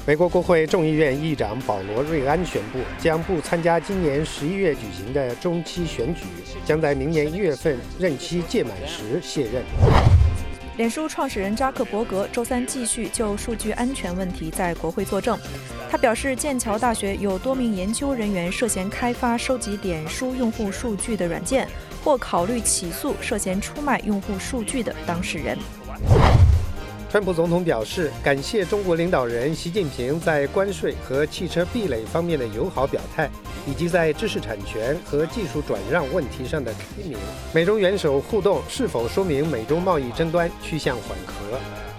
美国国会众议院议长保罗·瑞安宣布，将不参加今年11月举行的中期选举，将在明年1月份任期届满时卸任。 脸书创始人扎克伯格周三继续就数据安全问题在国会作证。他表示，剑桥大学有多名研究人员涉嫌开发收集脸书用户数据的软件，或考虑起诉涉嫌出卖用户数据的当事人。 川普总统表示，感谢中国领导人习近平在关税和汽车壁垒方面的友好表态，以及在知识产权和技术转让问题上的开明。美中元首互动是否说明美中贸易争端趋向缓和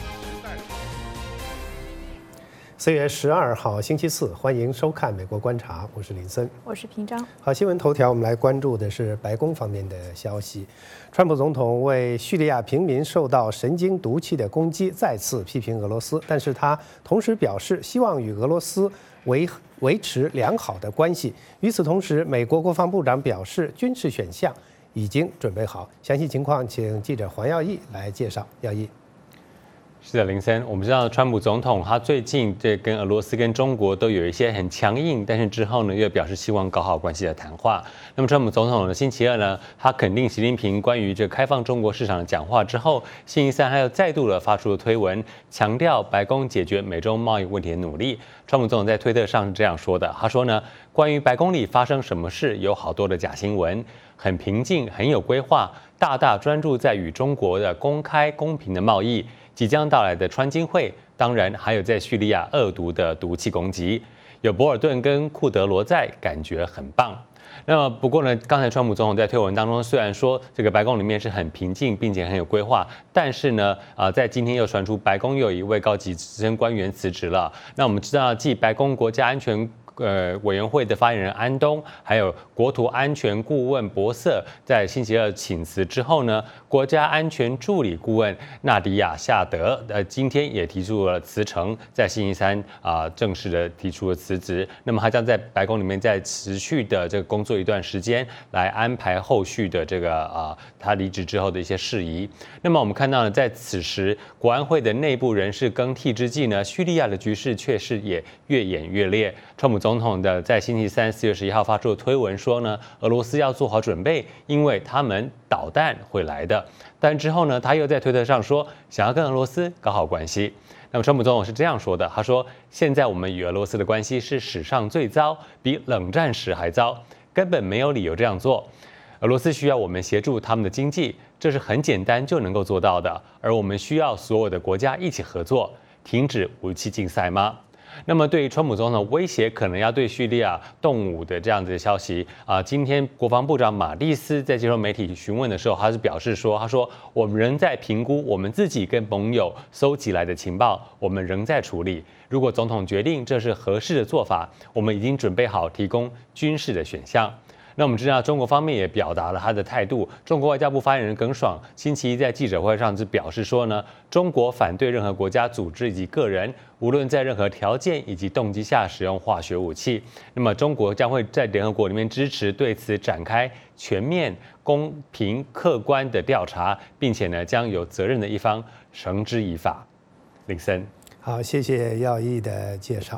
？4月12号星期四，欢迎收看《美国观察》，我是林森， 我是平章。 好，新闻头条，我们来关注的是白宫方面的消息。川普总统为叙利亚平民受到神经毒气的攻击再次批评俄罗斯，但是他同时表示希望与俄罗斯维持良好的关系。与此同时，美国国防部长表示军事选项已经准备好。详细情况，请记者黄耀义来介绍。耀义。 是的，林森，我们知道川普总统他最近跟俄罗斯跟中国都有一些很强硬，但是之后呢又表示希望搞好关系的谈话。那么川普总统呢星期二呢，他肯定习近平关于开放中国市场的讲话之后，星期三他又再度的发出了推文，强调白宫解决美中贸易问题的努力。川普总统在推特上是这样说的，他说呢，关于白宫里发生什么事，有好多的假新闻，很平静，很有规划，大大专注在与中国的公开公平的贸易。即将到来的川金会，当然还有在叙利亚恶毒的毒气攻击，有博尔顿跟库德罗在，感觉很棒。那么不过呢，刚才川普总统在推文当中虽然说这个白宫里面是很平静，并且很有规划，但是呢，在今天又传出白宫又有一位高级资深官员辞职了。那我们知道，继白宫国家安全委员会的发言人安东，还有国土安全顾问伯瑟在星期二请辞之后呢，国家安全助理顾问纳迪亚夏德今天也提出了辞呈，在星期三正式的提出了辞职。那么他将在白宫里面再持续的这个工作一段时间，来安排后续的这个他离职之后的一些事宜。那么我们看到呢，在此时国安会的内部人事更替之际呢，叙利亚的局势却是也越演越烈。川普总统的在星期三4月11号发出的推文说呢，俄罗斯要做好准备，因为他们导弹会来的。但之后呢，他又在推特上说想要跟俄罗斯搞好关系。那么川普总统是这样说的，他说现在我们与俄罗斯的关系是史上最糟，比冷战时还糟，根本没有理由这样做。俄罗斯需要我们协助他们的经济，这是很简单就能够做到的，而我们需要所有的国家一起合作，停止武器竞赛吗？那么对于川普总统威胁可能要对叙利亚动武的这样子的消息今天国防部长马蒂斯在接受媒体询问的时候，他是表示说，他说我们仍在评估我们自己跟盟友收集来的情报，我们仍在处理。如果总统决定这是合适的做法，我们已经准备好提供军事的选项。那我们知道，中国方面也表达了他的态度。中国外交部发言人耿爽星期一在记者会上是表示说呢，中国反对任何国家、组织以及个人，无论在任何条件以及动机下使用化学武器。那么，中国将会在联合国里面支持对此展开全面、公平、客观的调查，并且呢，将有责任的一方绳之以法。林森， 好，谢谢耀义的介绍。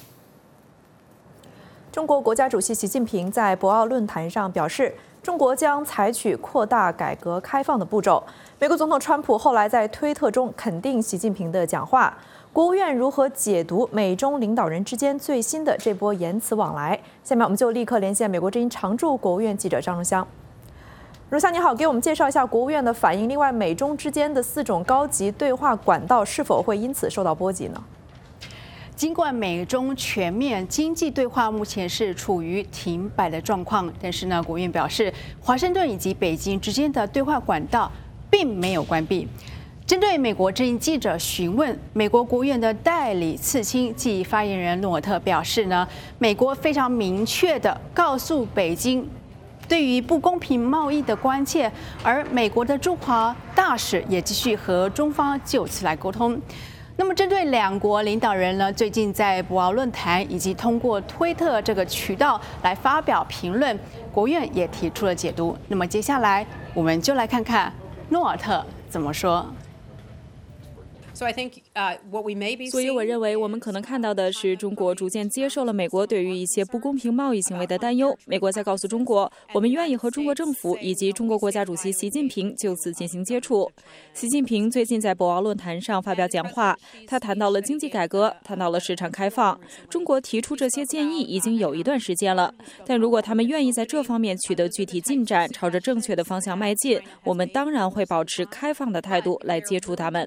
中国国家主席习近平在博鳌论坛上表示，中国将采取扩大改革开放的步骤。美国总统川普后来在推特中肯定习近平的讲话。国务院如何解读美中领导人之间最新的这波言辞往来？下面我们就立刻连线美国之音常驻国务院记者张荣香。荣香你好，给我们介绍一下国务院的反应。另外，美中之间的4种高级对话管道是否会因此受到波及呢？ 尽管美中全面经济对话目前是处于停摆的状况，但是呢，国务院表示，华盛顿以及北京之间的对话管道并没有关闭。针对美国之音记者询问，美国国务院的代理次卿暨发言人诺尔特表示呢，美国非常明确地告诉北京对于不公平贸易的关切，而美国的驻华大使也继续和中方就此来沟通。那么，针对两国领导人呢，最近在博鳌论坛以及通过推特这个渠道来发表评论，国务院也提出了解读。那么接下来我们就来看看诺尔特怎么说。 So I think 所以我认为我们可能看到的是，中国逐渐接受了美国对于一些不公平贸易行为的担忧。美国在告诉中国，我们愿意和中国政府以及中国国家主席习近平就此进行接触。习近平最近在博鳌论坛上发表讲话，他谈到了经济改革，谈到了市场开放。中国提出这些建议已经有一段时间了，但如果他们愿意在这方面取得具体进展，朝着正确的方向迈进，我们当然会保持开放的态度来接触他们。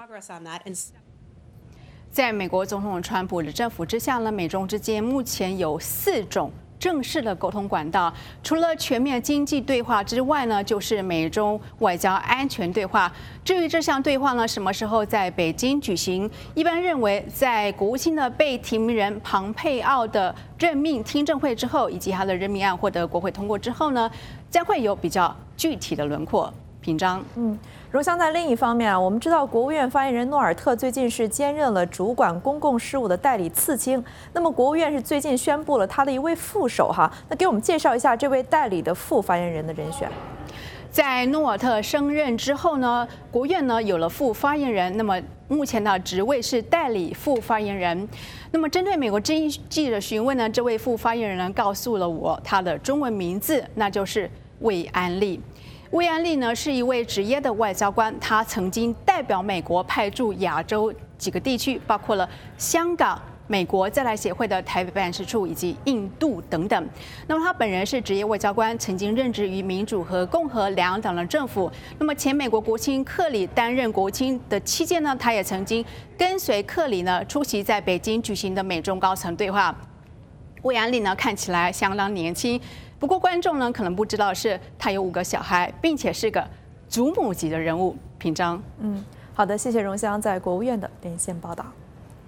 在美国总统川普的政府之下呢，美中之间目前有4种正式的沟通管道，除了全面经济对话之外呢，就是美中外交安全对话。至于这项对话呢，什么时候在北京举行？一般认为，在国务卿的被提名人庞佩奥的任命听证会之后，以及他的任命案获得国会通过之后呢，将会有比较具体的轮廓。品章， 荣香在另一方面啊，我们知道国务院发言人诺尔特最近是兼任了主管公共事务的代理次卿。那么国务院是最近宣布了他的一位副手哈，那给我们介绍一下这位代理的副发言人的人选。 在诺尔特升任之后呢，国务院呢有了副发言人，那么目前的职位是代理副发言人。那么针对美国经济的询问呢，这位副发言人呢告诉了我他的中文名字，那就是魏安利。魏安利呢是一位职业的外交官，他曾经代表美国派驻亚洲几个地区，包括了香港、美国在台协会的台北办事处以及印度等等。那么他本人是职业外交官，曾经任职于民主和共和两党的政府。那么前美国国务卿克里担任国务卿的期间呢，他也曾经跟随克里呢出席在北京举行的美中高层对话。魏安利呢看起来相当年轻。不过观众呢可能不知道的是，他有5个小孩，并且是个祖母级的人物。品章， 好的，谢谢荣香在国务院的连线报道。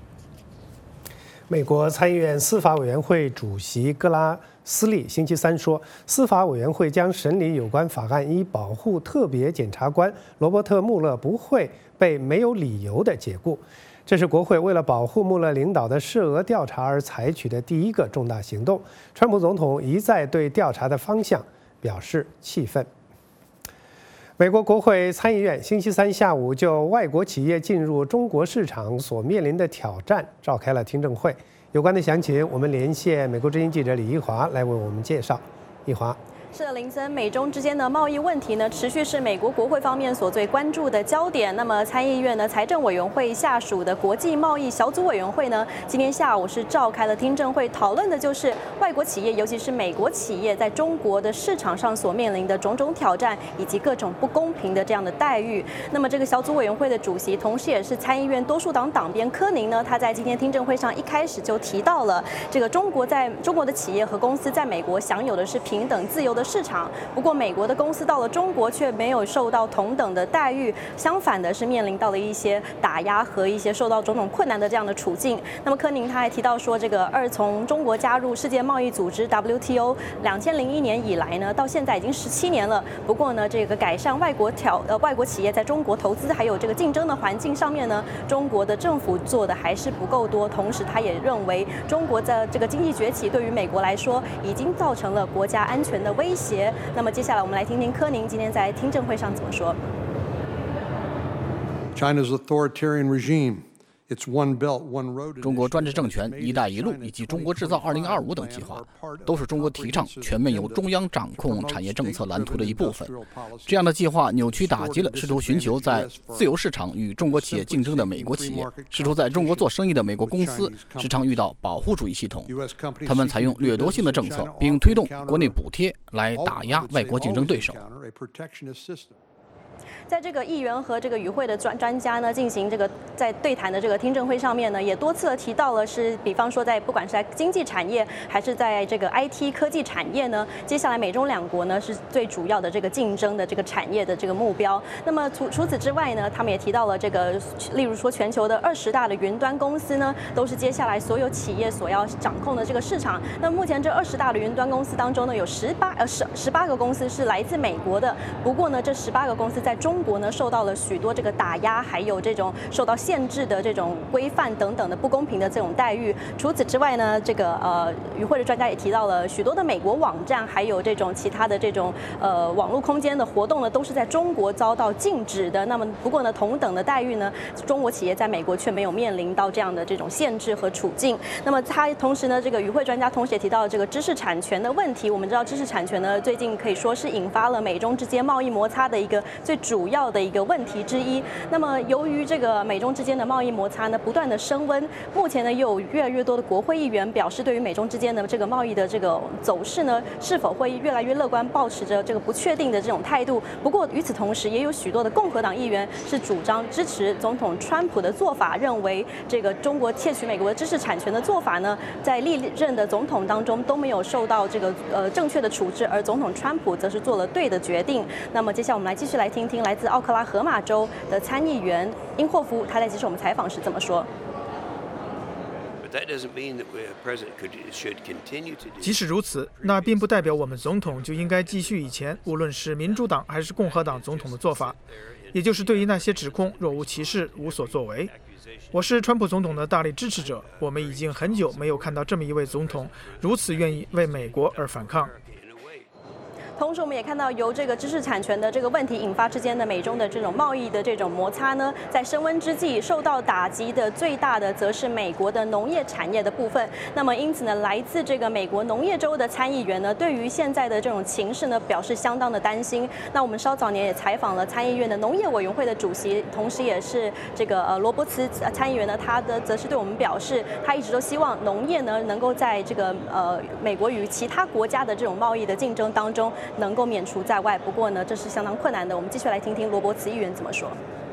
美国参议院司法委员会主席格拉斯利星期三说，司法委员会将审理有关法案，以保护特别检察官罗伯特·穆勒不会被没有理由的解雇。这是国会为了保护穆勒领导的涉俄调查而采取的第一个重大行动。川普总统一再对调查的方向表示气愤。美国国会参议院星期三下午就外国企业进入中国市场所面临的挑战召开了听证会。有关的详情，我们连线美国之音记者李一华来为我们介绍。一华。 是的，林森，美中之间的贸易问题呢，持续是美国国会方面所最关注的焦点。那么，参议院呢财政委员会下属的国际贸易小组委员会呢，今天下午是召开了听证会，讨论的就是外国企业，尤其是美国企业在中国的市场上所面临的种种挑战，以及各种不公平的这样的待遇。那么，这个小组委员会的主席，同时也是参议院多数党党鞭柯宁呢，他在今天听证会上一开始就提到了这个中国的企业和公司在美国享有的是平等自由的市场，不过美国的公司到了中国却没有受到同等的待遇，相反的是面临到了一些打压和一些受到种种困难的这样的处境。那么柯宁他还提到说，这个从中国加入世界贸易组织 WTO 2001年以来呢，到现在已经17年了。不过呢，这个改善外国企业在中国投资还有这个竞争的环境上面呢，中国的政府做的还是不够多。同时，他也认为中国的这个经济崛起对于美国来说已经造成了国家安全的威胁。那么接下来我们来听听柯宁今天在听证会上怎么说。 China's authoritarian regime, its One Belt, One Road. 中国专制政权、一带一路以及中国制造2025等计划，都是中国提倡全面由中央掌控产业政策蓝图的一部分。这样的计划扭曲打击了试图寻求在自由市场与中国企业竞争的美国企业，试图在中国做生意的美国公司时常遇到保护主义系统，他们采用掠夺性的政策，并推动国内补贴来打压外国竞争对手。 在这个议员和这个与会的专家呢进行这个在对谈的这个听证会上面呢，也多次的提到了比方说不管是在经济产业还是在这个 IT 科技产业呢，接下来美中两国呢是最主要的这个竞争的这个产业的这个目标。那么除此之外呢，他们也提到了这个，例如说全球的20大的云端公司呢，都是接下来所有企业所要掌控的这个市场。那目前这20大的云端公司当中呢，有18个公司是来自美国的，不过呢，这18个公司在中国呢受到了许多这个打压，还有这种受到限制的这种规范等等的不公平的这种待遇。除此之外呢，这个与会的专家也提到了许多的美国网站，还有这种其他的这种网络空间的活动呢，都是在中国遭到禁止的。那么不过呢，同等的待遇呢，中国企业在美国却没有面临到这样的这种限制和处境。那么他同时呢，这个与会专家同时也提到了这个知识产权的问题。我们知道知识产权呢，最近可以说是引发了美中之间贸易摩擦的一个最主要的一个问题之一。那么由于这个美中之间的贸易摩擦呢不断的升温，目前呢又有越来越多的国会议员表示，对于美中之间的这个贸易的这个走势呢，是否会越来越乐观，抱持着这个不确定的这种态度。不过与此同时，也有许多的共和党议员是主张支持总统川普的做法，认为这个中国窃取美国的知识产权的做法呢，在历任的总统当中都没有受到这个正确的处置，而总统川普则是做了对的决定。那么接下来我们来继续来听听来自奥克拉荷马州的参议员英霍夫他在接受我们采访时怎么说。 即使如此，那并不代表我们总统就应该继续以前无论是民主党还是共和党总统的做法，也就是对于那些指控若无其事，无所作为。我是川普总统的大力支持者，我们已经很久没有看到这么一位总统如此愿意为美国而反抗。 同时，我们也看到由这个知识产权的这个问题引发之间的美中的这种贸易的这种摩擦呢，在升温之际，受到打击的最大的则是美国的农业产业的部分。那么，因此呢，来自这个美国农业州的参议员呢，对于现在的这种情势呢，表示相当的担心。那我们稍早年也采访了参议院的农业委员会的主席，同时也是这个罗伯茨参议员呢，他的则是对我们表示，他一直都希望农业呢能够在这个美国与其他国家的这种贸易的竞争当中能够免除在外。不过呢，这是相当困难的。我们继续来听听罗伯茨议员怎么说。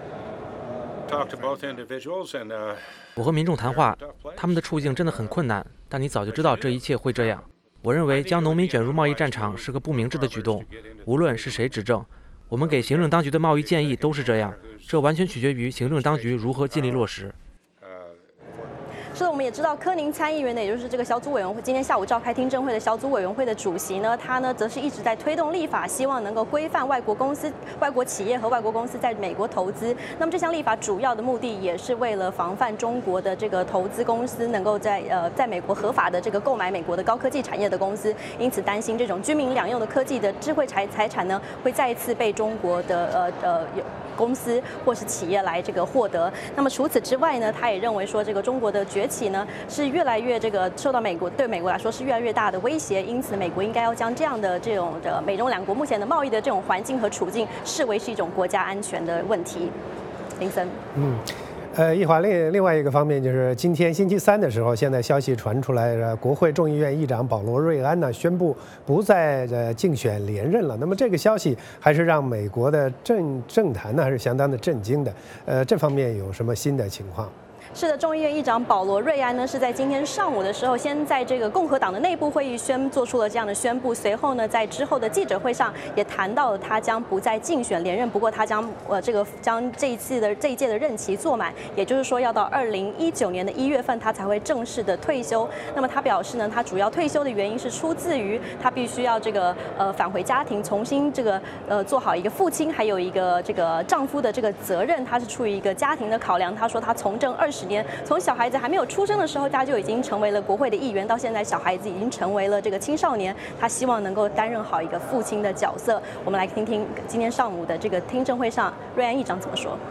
我和民众谈话，他们的处境真的很困难，但你早就知道这一切会这样。我认为将农民卷入贸易战场是个不明智的举动，无论是谁执政，我们给行政当局的贸易建议都是这样，这完全取决于行政当局如何尽力落实。 是的，我们也知道柯宁参议员呢，也就是这个小组委员会今天下午召开听证会的小组委员会的主席呢，他呢则是一直在推动立法，希望能够规范外国公司、外国企业和外国公司在美国投资。那么这项立法主要的目的也是为了防范中国的这个投资公司能够在美国合法的这个购买美国的高科技产业的公司，因此担心这种军民两用的科技的智慧财产呢，会再一次被中国的公司或是企业来这个获得。那么除此之外呢，他也认为说，这个中国的崛起呢是越来越这个受到对美国来说是越来越大的威胁，因此美国应该要将这样的这种美中两国目前的贸易的这种环境和处境视为是一种国家安全的问题。林森， 一会儿另外一个方面就是今天星期三的时候，现在消息传出来，国会众议院议长保罗·瑞安呢宣布不再竞选连任了。那么这个消息还是让美国的政坛呢还是相当的震惊的。这方面有什么新的情况？ 是的，众议院议长保罗·瑞安呢是在今天上午的时候，先在这个共和党的内部会议做出了这样的宣布。随后呢，在之后的记者会上也谈到了他将不再竞选连任，不过他将这一届的任期做满，也就是说要到2019年的1月份他才会正式的退休。那么他表示呢，他主要退休的原因是出自于他必须要返回家庭，重新做好一个父亲还有一个丈夫的这个责任，他是出于一个家庭的考量。他说他从政20年，从小孩子还没有出生的时候，他就已经成为了国会的议员，到现在小孩子已经成为了这个青少年，他希望能够担任好一个父亲的角色。我们来听听今天上午的这个听证会上，瑞安议长怎么说。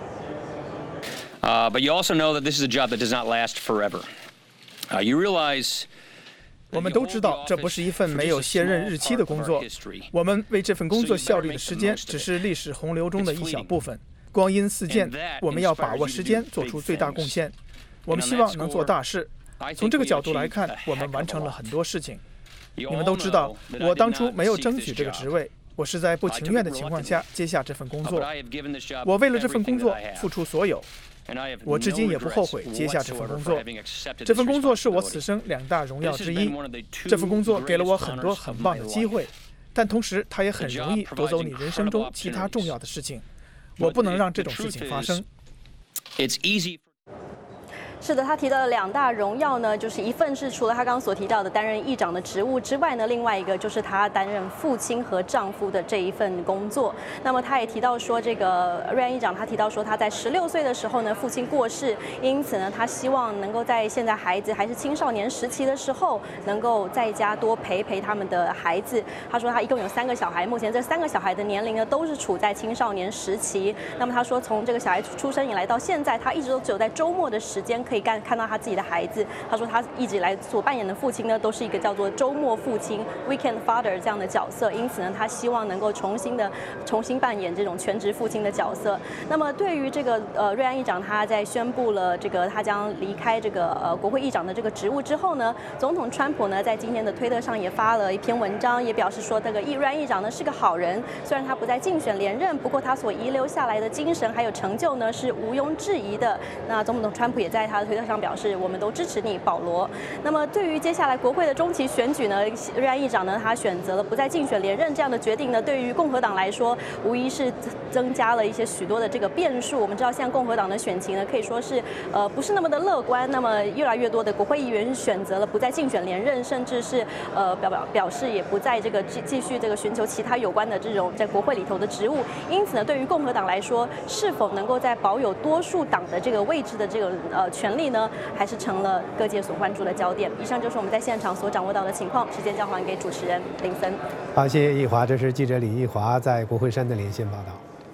But you also know that this is a job that does not last forever. You realize. 我们都知道，这不是一份没有卸任日期的工作。我们为这份工作效力的时间，只是历史洪流中的一小部分。光阴似箭，我们要把握时间，做出最大贡献。我们希望能做大事。从这个角度来看，我们完成了很多事情。你们都知道，我当初没有争取这个职位，我是在不情愿的情况下接下这份工作。我为了这份工作付出所有。我至今也不后悔接下这份工作。这份工作是我此生2大荣耀之一。这份工作给了我很多很棒的机会，但同时它也很容易夺走你人生中其他重要的事情。我不能让这种事情发生。 是的，他提到的2大荣耀呢，就是一份是除了他刚刚所提到的担任议长的职务之外呢，另外一个就是他担任父亲和丈夫的这一份工作。那么他也提到说，这个瑞安议长他提到说，他在16岁的时候呢，父亲过世，因此呢，他希望能够在现在孩子还是青少年时期的时候，能够在家多陪他们的孩子。他说他一共有3个小孩，目前这3个小孩的年龄呢都是处在青少年时期。那么他说，从这个小孩出生以来到现在，他一直都只有在周末的时间可以看到他自己的孩子。他说他一直以来所扮演的父亲呢，都是一个叫做周末父亲 （weekend father） 这样的角色。因此呢，他希望能够重新扮演这种全职父亲的角色。那么对于这个瑞安议长，他在宣布了这个他将离开这个国会议长的这个职务之后呢，总统川普呢在今天的推特上也发了一篇文章，也表示说这个瑞安议长呢是个好人，虽然他不再竞选连任，不过他所遗留下来的精神还有成就呢是毋庸置疑的。那总统川普也在他的推特上表示，我们都支持你，保罗。那么对于接下来国会的中期选举呢，瑞安议长呢他选择了不再竞选连任这样的决定呢，对于共和党来说，无疑是增加了许多的这个变数。我们知道，像共和党的选情呢，可以说是不是那么的乐观。那么越来越多的国会议员选择了不再竞选连任，甚至是表示也不再这个继续这个寻求其他有关的这种在国会里头的职务。因此呢，对于共和党来说，是否能够在保有多数党的这个位置的这个权利呢，还是成了各界所关注的焦点。以上就是我们在现场所掌握到的情况，时间交还给主持人林森。 好，谢谢易华，这是记者李易华在国会山的连线报道。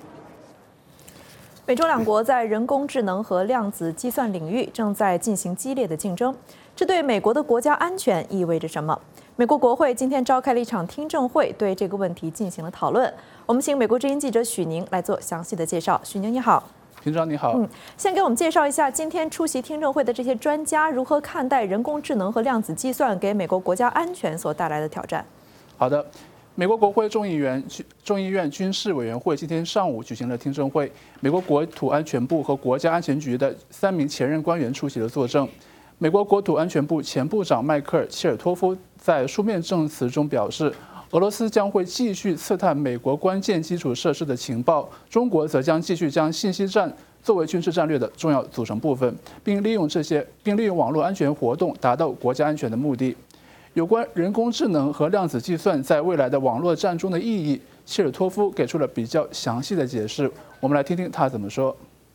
美中2国在人工智能和量子计算领域正在进行激烈的竞争，这对美国的国家安全意味着什么？美国国会今天召开了一场听证会，对这个问题进行了讨论。我们请美国之音记者许宁来做详细的介绍。许宁你好。 平常你好。 先给我们介绍一下今天出席听证会的这些专家如何看待人工智能和量子计算给美国国家安全所带来的挑战。 好的。美国国会众议院军事委员会今天上午举行了听证会，美国国土安全部和国家安全局的3名前任官员出席了作证。美国国土安全部前部长迈克尔·切尔托夫在书面证词中表示，俄罗斯将会继续刺探美国关键基础设施的情报，中国则将继续将信息战作为军事战略的重要组成部分，并利用网络安全活动达到国家安全的目的。有关人工智能和量子计算在未来的网络战中的意义，切尔托夫给出了比较详细的解释。我们来听听他怎么说。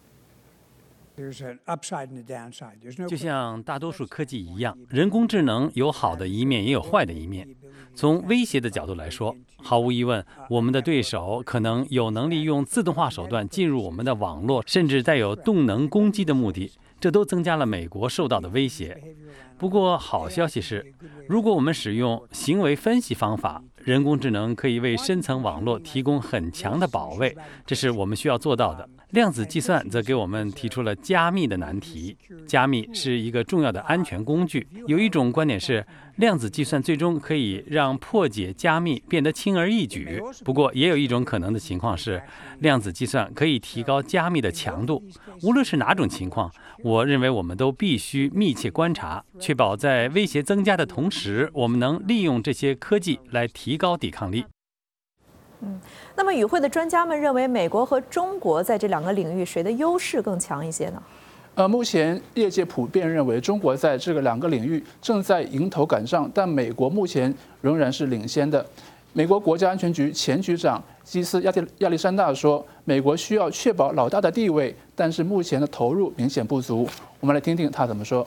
就像大多数科技一样，人工智能有好的一面，也有坏的一面。从威胁的角度来说，毫无疑问，我们的对手可能有能力用自动化手段进入我们的网络，甚至带有动能攻击的目的，这都增加了美国受到的威胁。不过，好消息是，如果我们使用行为分析方法，人工智能可以为深层网络提供很强的保卫，这是我们需要做到的。量子计算则给我们提出了加密的难题。加密是一个重要的安全工具。有一种观点是，量子计算最终可以让破解加密变得轻而易举。不过，也有一种可能的情况是，量子计算可以提高加密的强度。无论是哪种情况，我认为我们都必须密切观察，确保在威胁增加的同时，我们能利用这些科技来提高抵抗力。 那么与会的专家们认为，美国和中国在这2个领域谁的优势更强一些呢？ 目前业界普遍认为，中国在这个2个领域正在迎头赶上，但美国目前仍然是领先的。美国国家安全局前局长基斯亚历山大说，美国需要确保老大的地位，但是目前的投入明显不足。我们来听听他怎么说。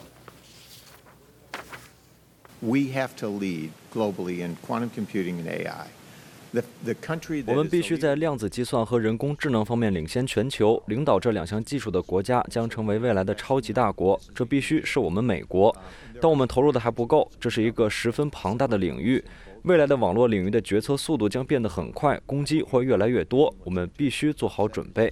We have to lead globally in quantum computing and AI. 我们必须在量子计算和人工智能方面领先全球，领导这2项技术的国家将成为未来的超级大国，这必须是我们美国。但我们投入的还不够，这是一个十分庞大的领域，未来的网络领域的决策速度将变得很快，攻击会越来越多，我们必须做好准备。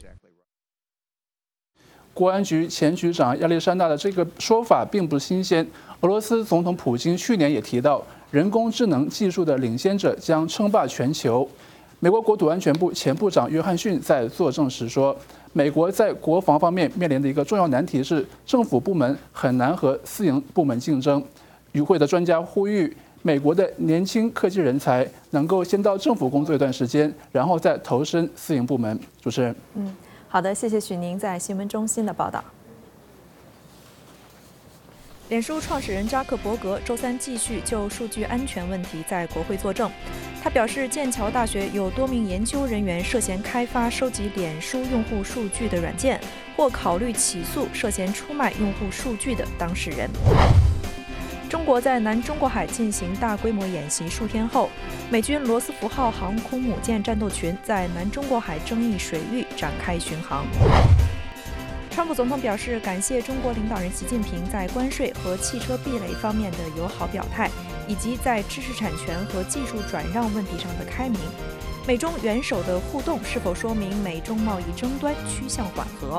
国安局前局长亚历山大的这个说法并不新鲜，俄罗斯总统普京去年也提到，人工智能技术的领先者将称霸全球。美国国土安全部前部长约翰逊在作证时说，美国在国防方面面临的一个重要难题是，政府部门很难和私营部门竞争。与会的专家呼吁，美国的年轻科技人才能够先到政府工作一段时间，然后再投身私营部门。主持人， 好的，谢谢许宁在新闻中心的报道。 脸书创始人扎克伯格周三继续就数据安全问题在国会作证。他表示，剑桥大学有多名研究人员涉嫌开发收集脸书用户数据的软件，或考虑起诉涉嫌出卖用户数据的当事人。中国在南中国海进行大规模演习数天后，美军罗斯福号航空母舰战斗群在南中国海争议水域展开巡航。川普总统表示，感谢中国领导人习近平在关税和汽车壁垒方面的友好表态，以及在知识产权和技术转让问题上的开明。美中元首的互动是否说明美中贸易争端趋向缓和？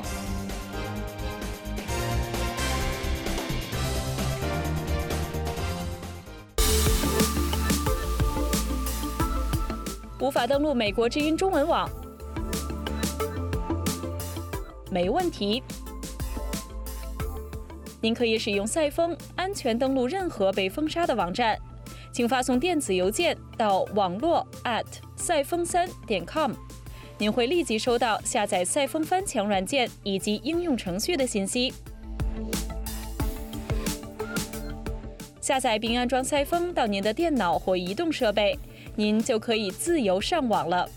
无法登录美国之音中文网？没问题，您可以使用赛风安全登录任何被封杀的网站，请发送电子邮件到网络@赛风3.com，您会立即收到下载赛风翻墙软件以及应用程序的信息。下载并安装赛风到您的电脑或移动设备，您就可以自由上网了。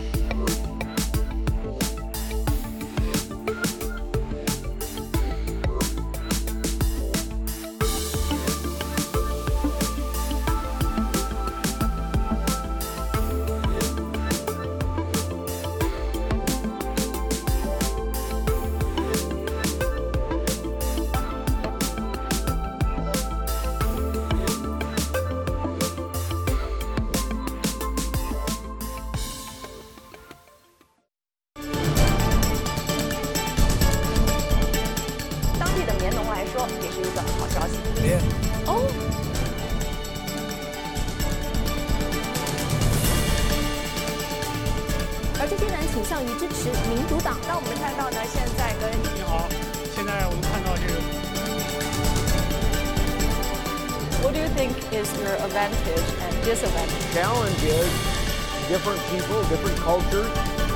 What do you think is your advantage and disadvantage? Challenge is different people, different cultures.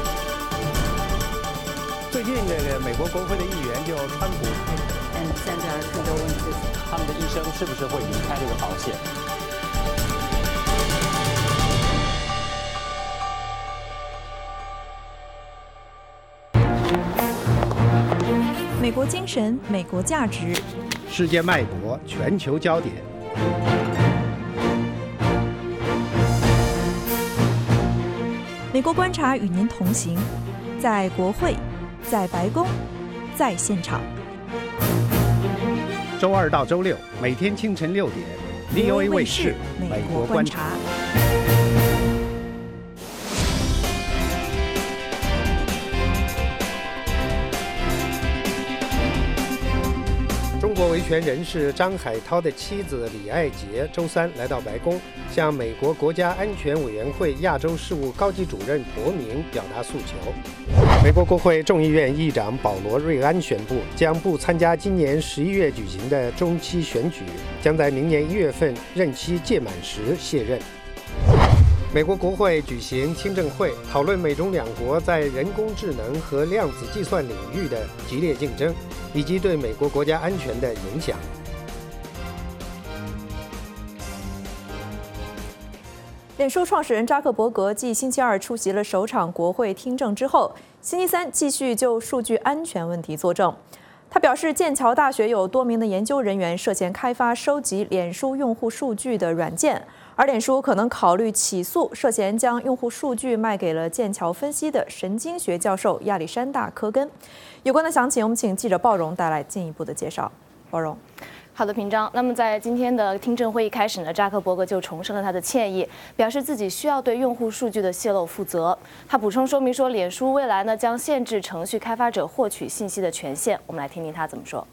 最近这个美国国会的议员就川普， 现在更多问题是他们的医生是不是会离开这个保险？ 美国精神，美国价值， 世界脉搏，全球焦点。 美国观察与您同行，在国会，在白宫，在现场。 周二到周六，每天清晨6点 ，VOA 卫视《美国观察》。中国维权人士张海涛的妻子李爱杰周三来到白宫，向美国国家安全委员会亚洲事务高级主任伯明表达诉求。美国国会众议院议长保罗·瑞安宣布，将不参加今年11月举行的中期选举，将在明年1月份任期届满时卸任。美国国会举行听证会，讨论美中两国在人工智能和量子计算领域的激烈竞争，以及对美国国家安全的影响。 脸书创始人扎克伯格继星期二出席了首场国会听证之后，星期三继续就数据安全问题作证。他表示，剑桥大学有多名的研究人员涉嫌开发收集脸书用户数据的软件，而脸书可能考虑起诉涉嫌将用户数据卖给了剑桥分析的神经学教授亚历山大·科根。有关的详情，我们请记者鲍荣带来进一步的介绍。鲍荣。 好的，平章。那么在今天的听证会一开始呢，扎克伯格就重申了他的歉意，表示自己需要对用户数据的泄露负责。他补充说明说，脸书未来呢将限制程序开发者获取信息的权限。我们来听听他怎么说。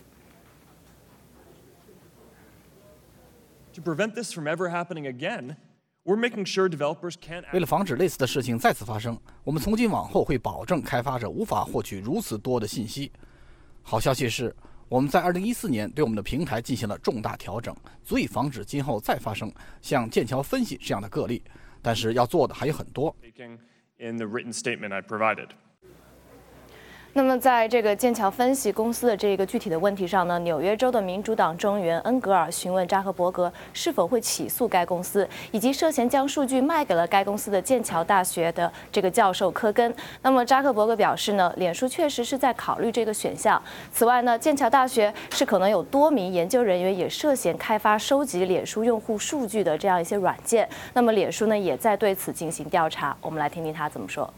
To prevent this from ever happening again, we're making sure developers can't. 为了防止类似的事情再次发生，我们从今往后会保证开发者无法获取如此多的信息。好消息是，我们在2014年对我们的平台进行了重大调整，足以防止今后再发生像剑桥分析这样的个例。但是要做的还有很多。 In the written statement I provided. 那么，在这个剑桥分析公司的这个具体的问题上呢，纽约州的民主党众议员恩格尔询问扎克伯格是否会起诉该公司，以及涉嫌将数据卖给了该公司的剑桥大学的这个教授科根。那么，扎克伯格表示呢，脸书确实是在考虑这个选项。此外呢，剑桥大学是可能有多名研究人员也涉嫌开发收集脸书用户数据的这样一些软件。那么，脸书呢也在对此进行调查。我们来听听他怎么说。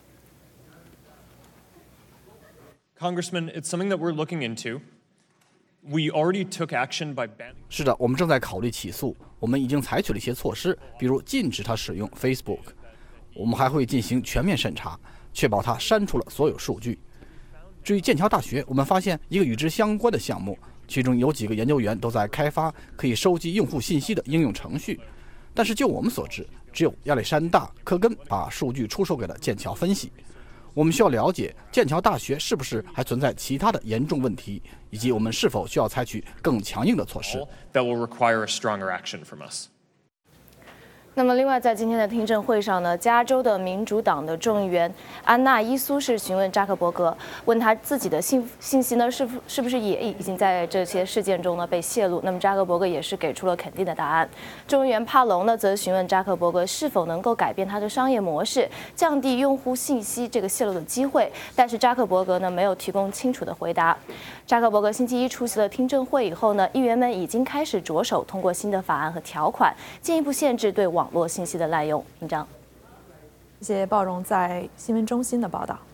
Congressman, it's something that we're looking into. We already took action by banning. 是的，我们正在考虑起诉。我们已经采取了一些措施，比如禁止他使用 Facebook。我们还会进行全面审查，确保他删除了所有数据。至于剑桥大学，我们发现一个与之相关的项目，其中有几个研究员都在开发可以收集用户信息的应用程序。但是就我们所知，只有亚历山大·科根把数据出售给了剑桥分析。我们需要了解剑桥大学是不是还存在其他的严重问题，以及我们是否需要采取更强硬的措施。 That will require a stronger action from us. 那么，另外在今天的听证会上呢，加州的民主党的众议员安娜·伊苏是询问扎克伯格，问他自己的信息呢是不是也已经在这些事件中呢被泄露。那么扎克伯格也是给出了肯定的答案。众议员帕隆呢则询问扎克伯格是否能够改变他的商业模式，降低用户信息这个泄露的机会。但是扎克伯格呢没有提供清楚的回答。扎克伯格星期一出席了听证会以后呢，议员们已经开始着手通过新的法案和条款，进一步限制对网络信息的滥用。尹章， 谢谢鲍荣在新闻中心的报道。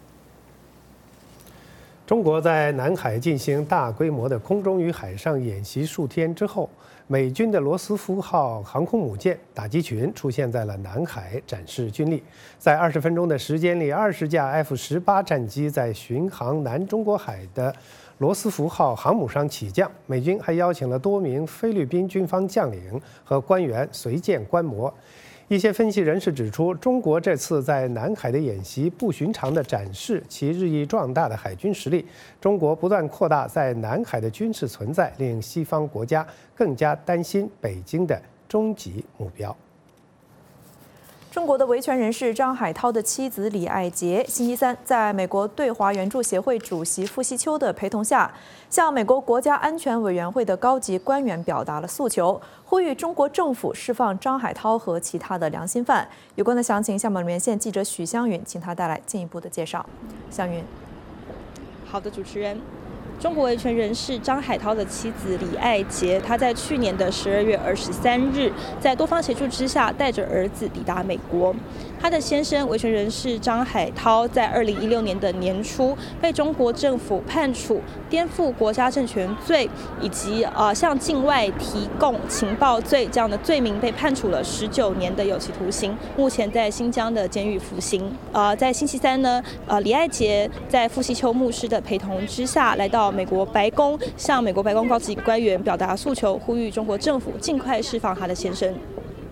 中国在南海进行大规模的空中与海上演习数天之后，美军的罗斯福号航空母舰打击群出现在了南海，展示军力。在20分钟的时间里，20架 F-18战机在巡航南中国海的罗斯福号航母上起降。美军还邀请了多名菲律宾军方将领和官员随舰观摩。一些分析人士指出，中国这次在南海的演习不寻常地展示其日益壮大的海军实力。中国不断扩大在南海的军事存在，令西方国家更加担心北京的终极目标。 中国的维权人士张海涛的妻子李爱杰星期三在美国对华援助协会主席傅锡秋的陪同下，向美国国家安全委员会的高级官员表达了诉求，呼吁中国政府释放张海涛和其他的良心犯。有关的详情，向我们连线记者许湘云，请他带来进一步的介绍。湘云， 好的，主持人。中国维权人士张海涛的妻子李爱杰，她在去年的12月23日，在多方协助之下，带着儿子抵达美国。她的先生维权人士张海涛，在2016年的年初，被中国政府判处颠覆国家政权罪以及向境外提供情报罪这样的罪名，被判处了19年的有期徒刑，目前在新疆的监狱服刑。在星期三呢，李爱杰在傅锡秋牧师的陪同之下，来到美国白宫，向美国白宫高级官员表达诉求，呼吁中国政府尽快释放他的先生。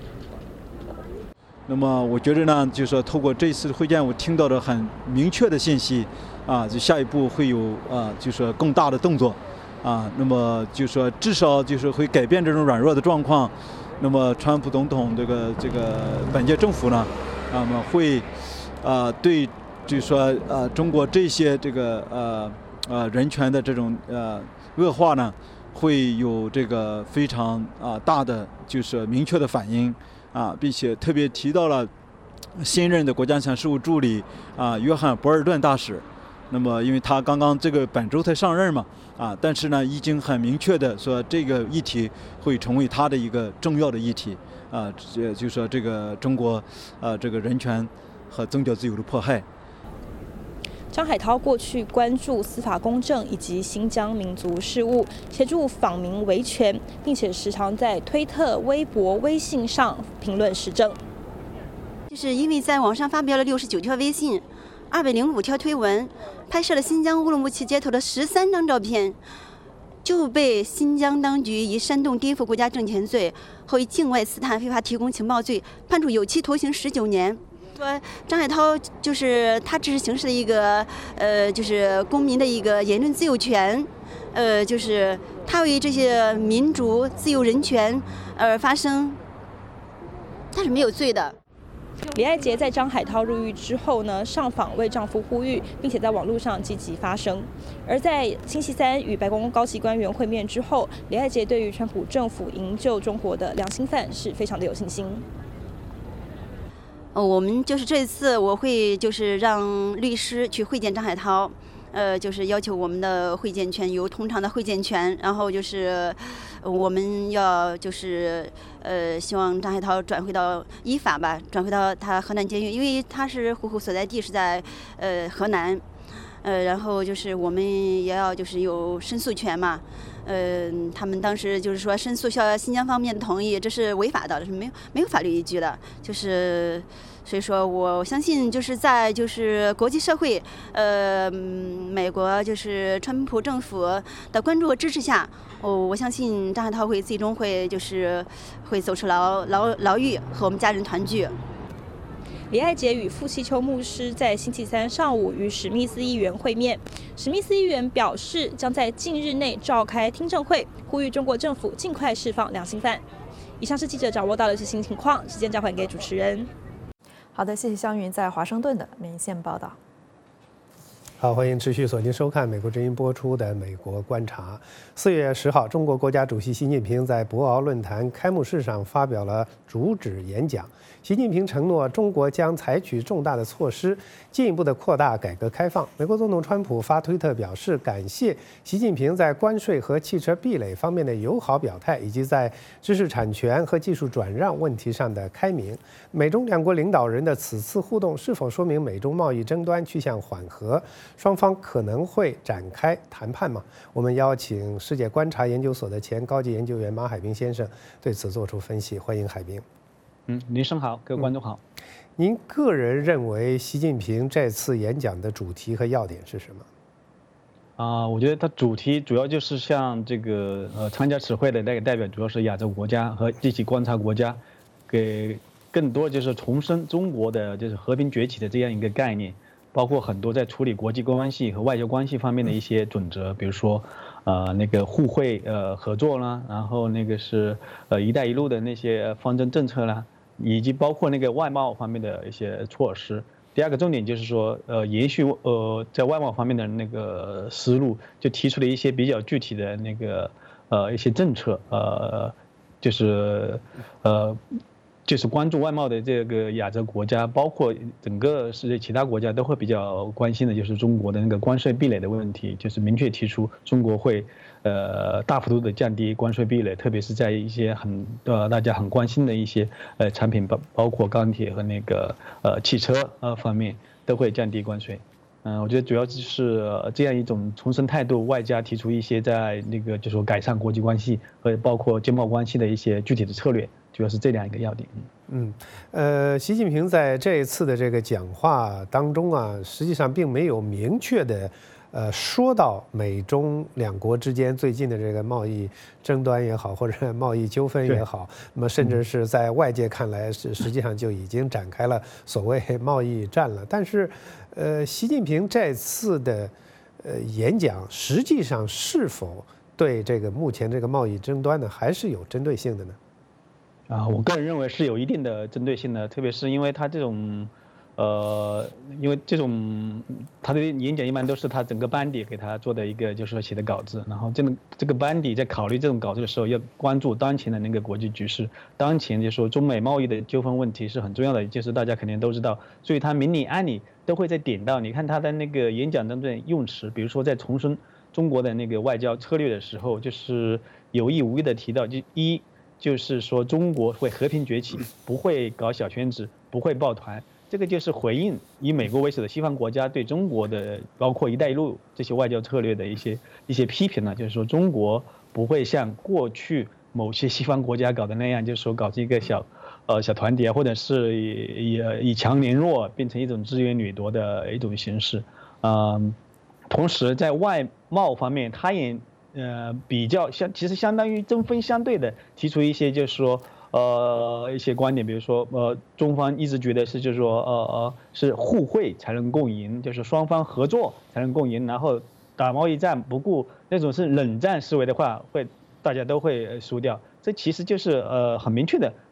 那么我觉得呢，就是说透过这次会见，我听到了很明确的信息，就下一步会有就是说更大的动作，那么就是说至少就是会改变这种软弱的状况。那么川普总统这个本届政府呢，那么会对就是说中国这些这个人权的这种恶化呢，会有这个非常大的就是明确的反应。并且特别提到了新任的国家安全事务助理约翰·博尔顿大使。那么，因为他刚刚本周才上任嘛，但是呢，已经很明确的说这个议题会成为他的一个重要的议题就是说这个中国这个人权和宗教自由的迫害。 张海涛过去关注司法公正以及新疆民族事务，协助访民维权，并且时常在推特、微博、微信上评论时政。 就是因为在网上发表了69条微信、205条推文，拍摄了新疆乌鲁木齐街头的13张照片，就被新疆当局以煽动颠覆国家政权罪和以境外刺探非法提供情报罪判处有期徒刑19年。说张海涛就是他只是行使了一个就是公民的一个言论自由权，就是他为这些民主、自由、人权而发声，他是没有罪的。 李爱杰在张海涛入狱之后呢，上访为丈夫呼吁，并且在网络上积极发声。而在星期三与白宫高级官员会面之后，李爱杰对于川普政府营救中国的良心饭是非常的有信心。 我们就是这次我会就是让律师去会见张海涛。就是要求我们的会见权由通常的会见权，然后就是我们要就是希望张海涛转回到依法吧，转回到他河南监狱，因为他是户口所在地是在河南，然后就是我们也要就是有申诉权嘛，他们当时就是说申诉需要新疆方面的同意，这是违法的，是没有法律依据的，就是。所以说，我相信就是在就是国际社会，美国就是川普政府的关注和支持下，我相信张海涛会最终会就是会走出牢狱和我们家人团聚。 李爱杰与傅其秋牧师在星期三上午与史密斯议员会面，史密斯议员表示将在近日内召开听证会，呼吁中国政府尽快释放良心犯。以上是记者掌握到的最新情况，时间交还给主持人。 好的，谢谢湘云在华盛顿的连线报道。 好，欢迎持续锁定收看美国之音播出的《美国观察》。4月10号，中国国家主席习近平在博鳌论坛开幕式上发表了主旨演讲。习近平承诺，中国将采取重大的措施，进一步的扩大改革开放。美国总统川普发推特表示，感谢习近平在关税和汽车壁垒方面的友好表态，以及在知识产权和技术转让问题上的开明。美中两国领导人的此次互动是否说明美中贸易争端趋向缓和？双方可能会展开谈判吗？我们邀请世界观察研究所的前高级研究员马海平先生对此做出分析。欢迎海平。 您生好，各位观众好。 您个人认为习近平这次演讲的主题和要点是什么？ 我觉得他主题主要就是像这个参加此会的那个代表，主要是亚洲国家和一起观察国家，给更多就是重申中国的就是和平崛起的这样一个概念，包括很多在处理国际关系和外交关系方面的一些准则，比如说那个互惠合作啦，然后那个是一带一路的那些方针政策啦。以及包括那个外贸方面的一些措施。第二个重点就是说，延续在外贸方面的那个思路，就提出了一些比较具体的那个一些政策，就是关注外贸的这个亚洲国家，包括整个世界其他国家都会比较关心的，就是中国的那个关税壁垒的问题，就是明确提出中国会大幅度的降低关税壁垒，特别是在一些大家很关心的一些产品，包括钢铁和那个汽车方面都会降低关税。我觉得主要就是这样一种重申态度，外加提出一些在那个就是说改善国际关系和包括经贸关系的一些具体的策略，主要是这两个要点。 习近平在这一次的这个讲话当中啊，实际上并没有明确的说到美中两国之间最近的这个贸易争端也好，或者贸易纠纷也好，那么甚至是在外界看来是实际上就已经展开了所谓贸易战了。但是，习近平这次的演讲实际上是否对这个目前这个贸易争端呢，还是有针对性的呢？ 我个人认为是有一定的针对性的，特别是因为他这种。因为他的演讲一般都是他整个班底给他做的一个就是说写的稿子，然后这个班底在考虑这种稿子的时候，要关注当前的那个国际局势，当前就是说中美贸易的纠纷问题是很重要的，就是大家肯定都知道，所以他明里暗里都会在点到。你看他的那个演讲当中的用词，比如说在重申中国的那个外交策略的时候，就是有意无意的提到，就是说中国会和平崛起，不会搞小圈子，不会抱团。这个就是回应以美国为首的西方国家对中国的包括“一带一路”这些外交策略的一些批评呢，就是说中国不会像过去某些西方国家搞的那样，就是说搞这个小团体啊，或者是以强凌弱，变成一种资源掠夺的一种形式。同时在外贸方面，他也比较其实相当于针锋相对的提出一些就是说。一些观点，比如说中方一直觉得是就是说是互惠才能共赢，就是双方合作才能共赢，然后打贸易战不顾那种是冷战思维的话，大家都会输掉。这其实就是很明确的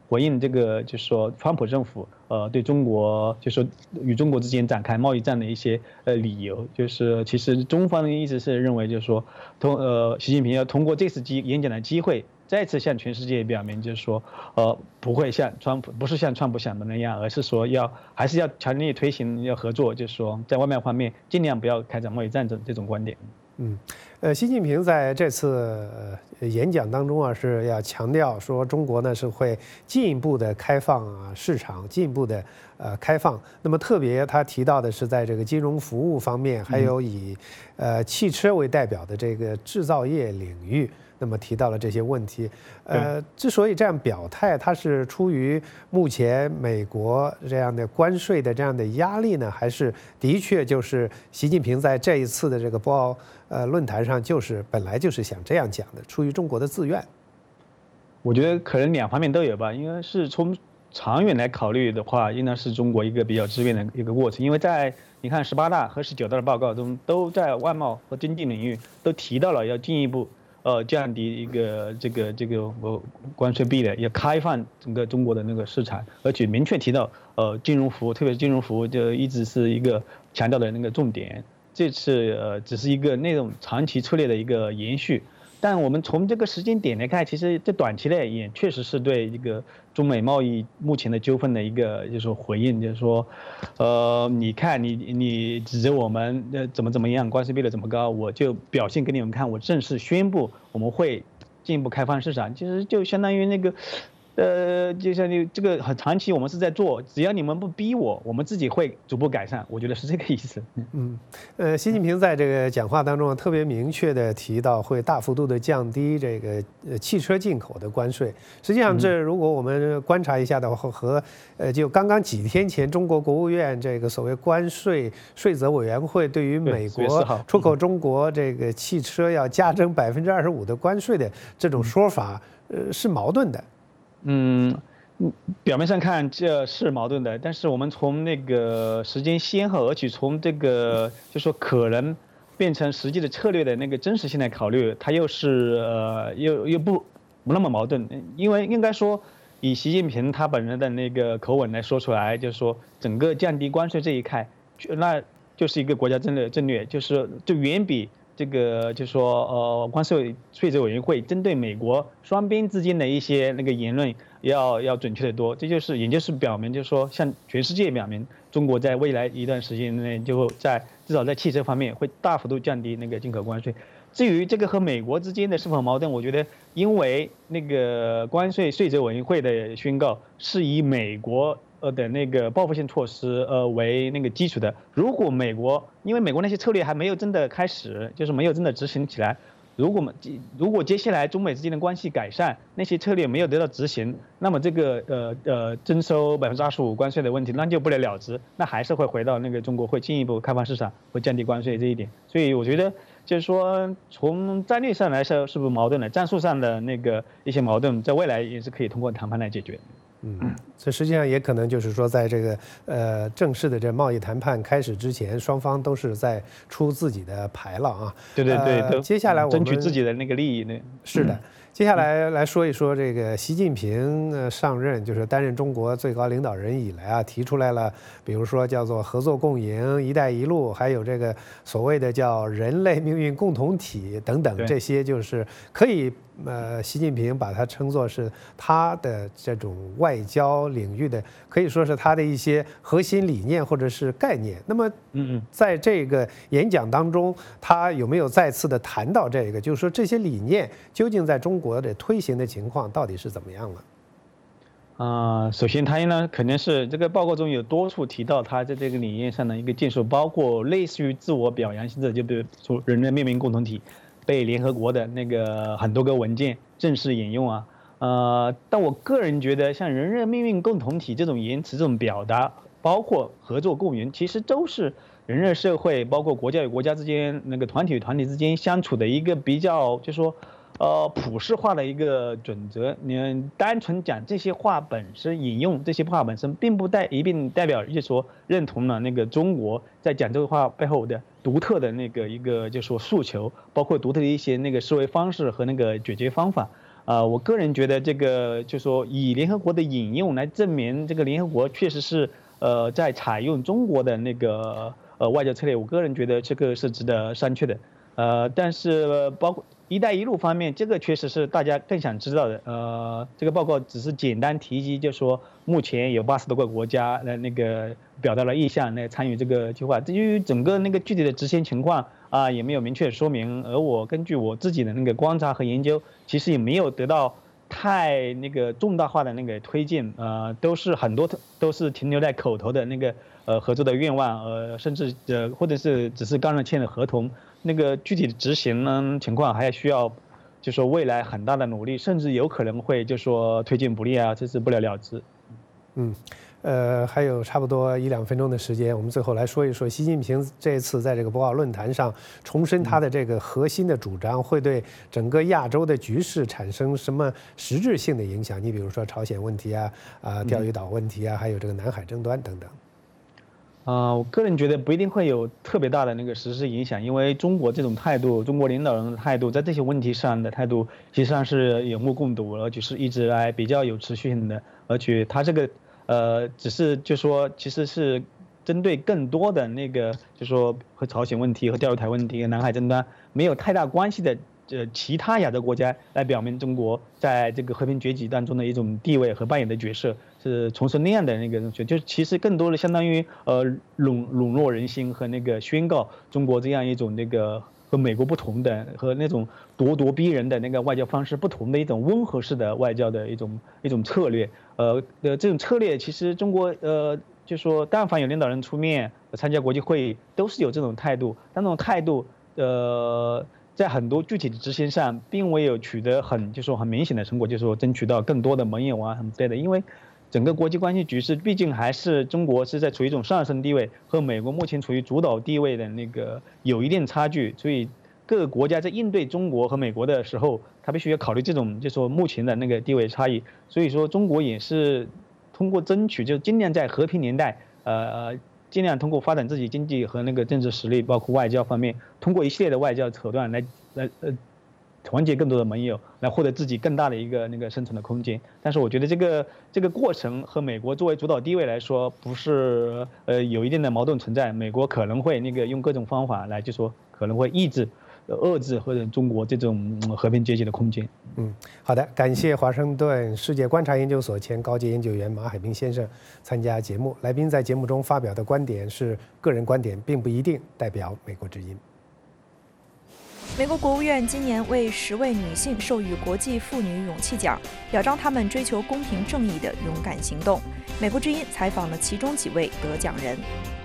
回应这个就是说川普政府对中国就是说与中国之间展开贸易战的一些理由，就是其实中方一直是认为就是说习近平要通过这次演讲的机会，再次向全世界表明，就是说不会像不是像川普想的那样，而是说还是要强烈推行要合作，就是说在外贸方面尽量不要开展贸易战争这种观点。 习近平在这次演讲当中啊，是要强调说中国呢是会进一步的开放市场，进一步的开放。那么特别他提到的是在这个金融服务方面，还有以汽车为代表的这个制造业领域。那么提到了这些问题，之所以这样表态，它是出于目前美国这样的关税的这样的压力呢，还是的确就是习近平在这一次的这个博鳌论坛上本来就是想这样讲的，出于中国的自愿？ 我觉得可能两方面都有吧，因为是从长远来考虑的话，应当是中国一个比较自愿的一个过程，因为在你看18大和19大的报告中，都在外贸和经济领域都提到了要进一步。降低一个这个关税壁垒，要开放整个中国的那个市场，而且明确提到金融服务，特别是金融服务就一直是一个强调的那个重点。这次只是一个那种长期策略的一个延续，但我们从这个时间点来看，其实在短期内也确实是对一个中美贸易目前的纠纷的一个就是说回应，就是说，你看你指责我们怎么样，关税壁垒怎么高，我就表现给你们看，我正式宣布我们会进一步开放市场，其实就相当于那个。就像这个很长期我们是在做，只要你们不逼我们自己会逐步改善，我觉得是这个意思。 习近平在这个讲话当中特别明确的提到会大幅度的降低这个汽车进口的关税。实际上这如果我们观察一下的话，和就刚刚几天前中国国务院这个所谓关税税则委员会对于美国出口中国这个汽车要加征25%的关税的这种说法，是矛盾的。 表面上看这是矛盾的，但是我们从那个时间先后，而且从这个就说可能变成实际的策略的那个真实性来考虑，它又是又不那么矛盾，因为应该说以习近平他本人的那个口吻来说出来，就是说整个降低关税这一块，那就是一个国家战略，就远比。这个就是说，关税税则委员会针对美国双边之间的一些那个言论要准确得多。这也就是表明，就是说向全世界表明，中国在未来一段时间内就会至少在汽车方面会大幅度降低那个进口关税。至于这个和美国之间的是否矛盾，我觉得因为那个关税税则委员会的宣告是以美国的那个报复性措施为那个基础的。如果因为美国那些策略还没有真的开始，就是没有真的执行起来，如果接下来中美之间的关系改善，那些策略没有得到执行，那么这个征收25%关税的问题那就不了了之，那还是会回到那个中国会进一步开放市场，会降低关税这一点。所以我觉得就是说从战略上来说是不是矛盾的，战术上的那个一些矛盾，在未来也是可以通过谈判来解决。 这实际上也可能就是说，在这个正式的这贸易谈判开始之前，双方都是在出自己的牌了啊。 对， 接下来我们争取自己的那个利益呢。 是的。接下来来说一说这个习近平上任，就是担任中国最高领导人以来啊，提出来了，比如说叫做合作共赢、一带一路，还有这个所谓的叫人类命运共同体等等，这些就是可以习近平把它称作是他的这种外交领域的，可以说是他的一些核心理念或者是概念。那么在这个演讲当中，他有没有再次的谈到这个，就是说这些理念究竟在中国的推行的情况到底是怎么样了？ 首先他呢肯定是这个报告中有多处提到他在这个理念上的一个建树，包括类似于自我表扬性质，就比如说人类命运共同体被联合国的那个很多个文件正式引用啊。但我个人觉得像人类命运共同体这种言辞这种表达，包括合作共赢，其实都是人类社会包括国家与国家之间那个团体与团体之间相处的一个比较就是说普世化的一个准则。你单纯讲这些话本身，引用这些话本身，并不一定代表就是说认同了那个中国在讲这个话背后的独特的那个一个就是说诉求，包括独特的一些那个思维方式和那个解决方法。 我个人觉得这个就说以联合国的引用来证明这个联合国确实是在采用中国的那个外交策略，我个人觉得这个是值得商榷的。但是包括“一带一路”方面，这个确实是大家更想知道的。这个报告只是简单提及，就说目前有80多个国家那个表达了意向来参与这个计划。至于整个那个具体的执行情况也没有明确说明。而我根据我自己的那个观察和研究，其实也没有得到太那个重大化的那个推进。都是很多都是停留在口头的那个合作的愿望，甚至或者是只是刚刚签的合同。那个具体的执行呢情况还需要，就说未来很大的努力，甚至有可能会就说推进不利这是不了了之。 还有差不多1-2分钟的时间，我们最后来说一说习近平这次在这个博鳌论坛上重申他的这个核心的主张，会对整个亚洲的局势产生什么实质性的影响？你比如说朝鲜问题钓鱼岛问题还有这个南海争端等等。 我个人觉得不一定会有特别大的那个实质影响，因为中国这种态度，中国领导人的态度，在这些问题上的态度，实际上是有目共睹，而且是一直来比较有持续性的，而且他这个只是就说其实是针对更多的那个就说和朝鲜问题和钓鱼台问题和南海争端没有太大关系的其他亚洲国家来表明中国在这个和平崛起当中的一种地位和扮演的角色，是从事那样的那个东西，就其实更多的相当于笼络人心和那个宣告中国这样一种那个和美国不同的和那种咄咄逼人的那个外交方式不同的一种温和式的外交的一种策略。这种策略其实中国就说但凡有领导人出面参加国际会议，都是有这种态度，但这种态度在很多具体的执行上，并未有取得就说很明显的成果，就是说争取到更多的盟友什么之类的。因为整个国际关系局势，毕竟还是中国是在处于一种上升地位，和美国目前处于主导地位的那个有一定差距，所以各个国家在应对中国和美国的时候，他必须要考虑这种就说目前的那个地位差异。所以说，中国也是通过争取，就尽量在和平年代，尽量通过发展自己经济和那个政治实力，包括外交方面，通过一系列的外交手段来团结更多的盟友，来获得自己更大的一个那个生存的空间。但是我觉得这个过程和美国作为主导地位来说，不是有一定的矛盾存在。美国可能会那个用各种方法来就说可能会遏制或者中国这种和平崛起的空间。 好的，感谢华盛顿世界观察研究所前高级研究员马海平先生参加节目。来宾在节目中发表的观点是个人观点，并不一定代表美国之音。 美国国务院今年为10位女性授予国际妇女勇气奖，表彰她们追求公平正义的勇敢行动。美国之音采访了其中几位得奖人。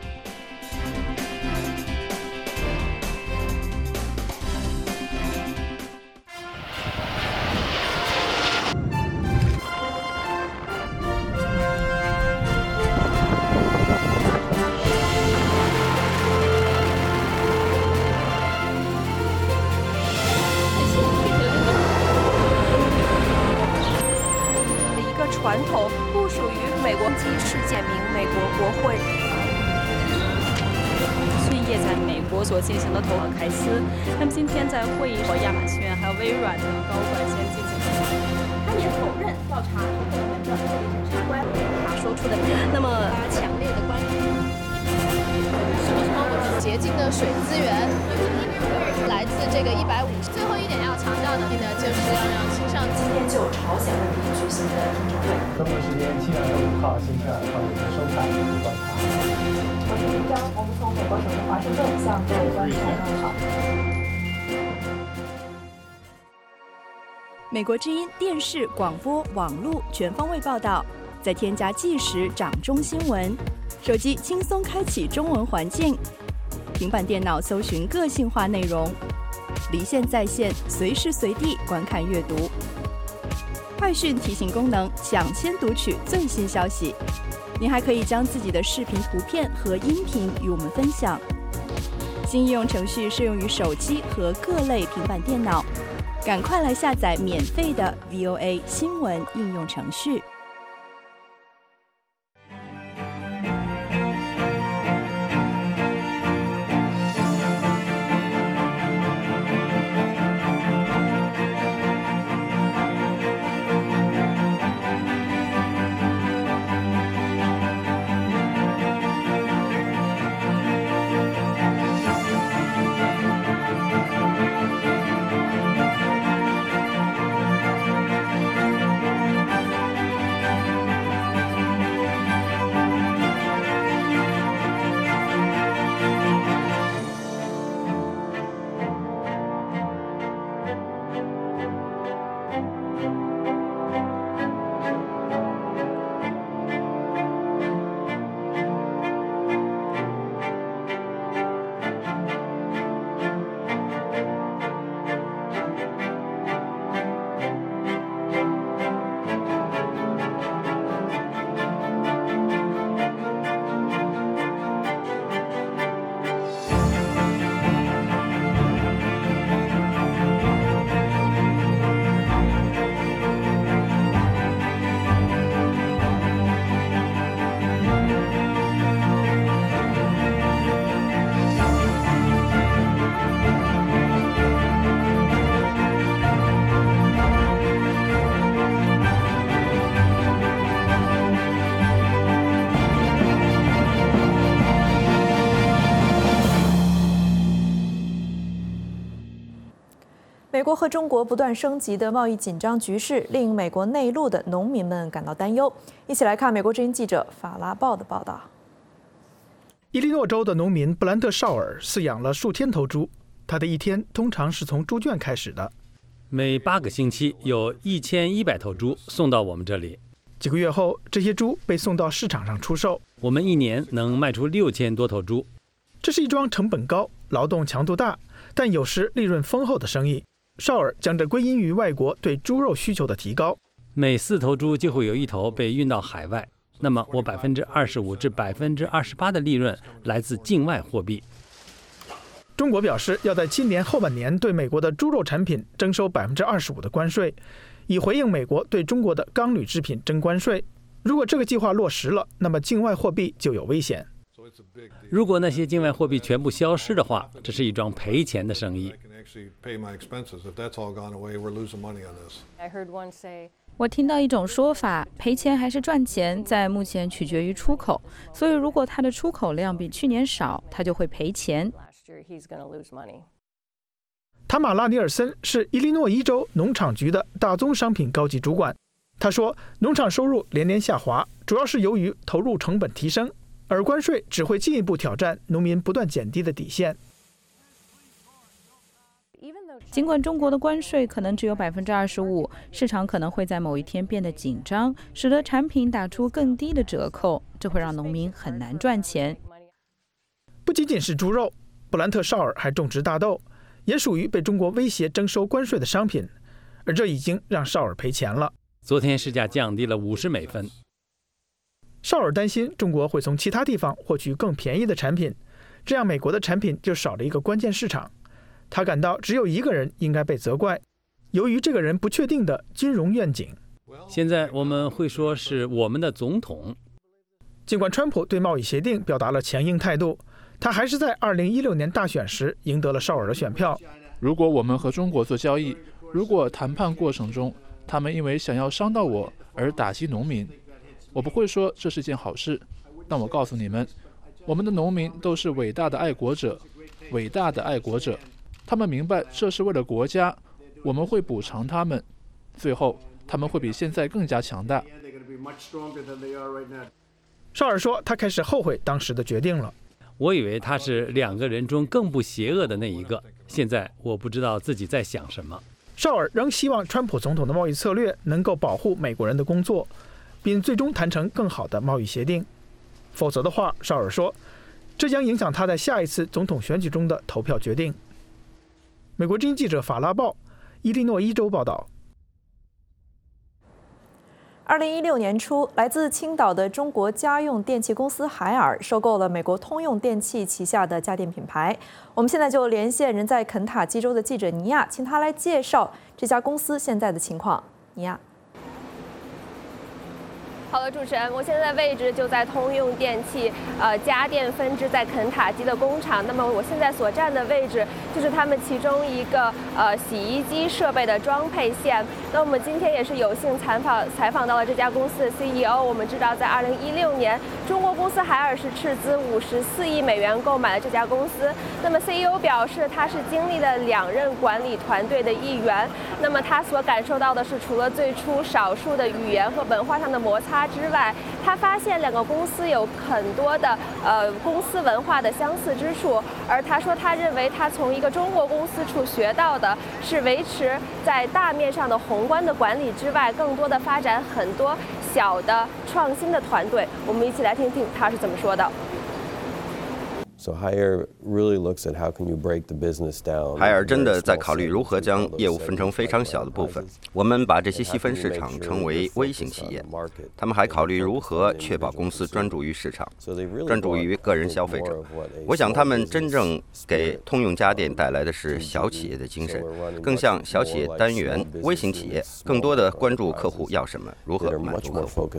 传统不属于美国机事件名美国国会。 去夜在美国所进行的投凯斯，他们今天在会议和亚马逊还有微软的高管先进行。 他也否认调查部门的检察官他说出的，那么强烈的关注。 洁净的水资源来自这个150。最后一点要强调的呢，就是要让青少年。 今天就朝鲜问题举行的听证会。 中国时间7月5号星期2欢迎收看观察。 我是林章，我们从美国首都华盛顿向各位观众问好。 美国之音电视、广播、网络全方位报道，再添加即时掌中新闻。手机轻松开启中文环境，平板电脑搜寻个性化内容，离线在线，随时随地观看阅读。快讯提醒功能，抢先读取最新消息。您还可以将自己的视频、图片和音频与我们分享。新应用程序适用于手机和各类平板电脑，赶快来下载免费的 VOA 新闻应用程序。 美国和中国不断升级的贸易紧张局势，令美国内陆的农民们感到担忧。一起来看美国之音记者法拉报的报道。 伊利诺州的农民布兰特·绍尔饲养了数千头猪，他的一天通常是从猪圈开始的。 每8个星期有1100头猪送到我们这里。 几个月后，这些猪被送到市场上出售。 我们一年能卖出6000多头猪。 这是一桩成本高、劳动强度大，但有时利润丰厚的生意。绍尔将这归因于外国对猪肉需求的提高。 每4头猪就会有1头被运到海外，那么我25%至28%的利润来自境外货币。 中国表示要在今年后半年对美国的猪肉产品征收25%的关税，以回应美国对中国的钢铝制品征关税。如果这个计划落实了，那么境外货币就有危险。 如果那些境外货币全部消失的话，这是一桩赔钱的生意。 我听到一种说法，赔钱还是赚钱，在目前取决于出口。所以如果它的出口量比去年少，它就会赔钱。 塔马拉·尼尔森是伊利诺伊州农场局的大宗商品高级主管。他说，农场收入连年下滑，主要是由于投入成本提升，而关税只会进一步挑战农民不断减低的底线。 尽管中国的关税可能只有25%，市场可能会在某一天变得紧张，使得产品打出更低的折扣，这会让农民很难赚钱。 不仅仅是猪肉，布兰特·绍尔还种植大豆，也属于被中国威胁征收关税的商品，而这已经让绍尔赔钱了。 昨天市价降低了50美分。 绍尔担心中国会从其他地方获取更便宜的产品，这样美国的产品就少了一个关键市场。他感到只有一个人应该被责怪，由于这个人不确定的金融愿景。 现在我们会说是我们的总统。 尽管川普对贸易协定表达了强硬态度，他还是在2016年大选时赢得了绍尔的选票。 如果我们和中国做交易，如果谈判过程中他们因为想要伤到我而打击农民，我不会说这是件好事。但我告诉你们，我们的农民都是伟大的爱国者，伟大的爱国者。他们明白这是为了国家，我们会补偿他们，最后他们会比现在更加强大。 绍尔说，他开始后悔当时的决定了。 我以为他是2个人中更不邪恶的那一个，现在我不知道自己在想什么。 绍尔仍希望川普总统的贸易策略能够保护美国人的工作，并最终谈成更好的贸易协定。否则的话，绍尔说，这将影响他在下一次总统选举中的投票决定。美国之音记者法拉报，伊利诺伊州报道。 2016年初，来自青岛的中国家用电器公司海尔收购了美国通用电气旗下的家电品牌。我们现在就连线人在肯塔基州的记者尼亚，请他来介绍这家公司现在的情况。尼亚。 好的，主持人，我现在的位置就在通用电气家电分支在肯塔基的工厂。那么我现在所站的位置就是他们其中一个洗衣机设备的装配线。那我们今天也是有幸采访到了这家公司的 CEO。我们知道，在2016年，中国公司海尔是斥资54亿美元购买了这家公司。那么 CEO 表示，他是经历了2任管理团队的一员。那么他所感受到的是，除了最初少数的语言和文化上的摩擦之外，他发现2个公司有很多的公司文化的相似之处。而他说，他认为他从一个中国公司处学到的是维持在大面上的宏观的管理之外，更多的发展很多小的创新的团队。我们一起来听听他是怎么说的。 海尔真的在考虑如何将业务分成非常小的部分。我们把这些细分市场称为微型企业。他们还考虑如何确保公司专注于市场，专注于个人消费者。我想他们真正给通用家电带来的是小企业的精神，更像小企业单元、微型企业，更多的关注客户要什么，如何满足客户。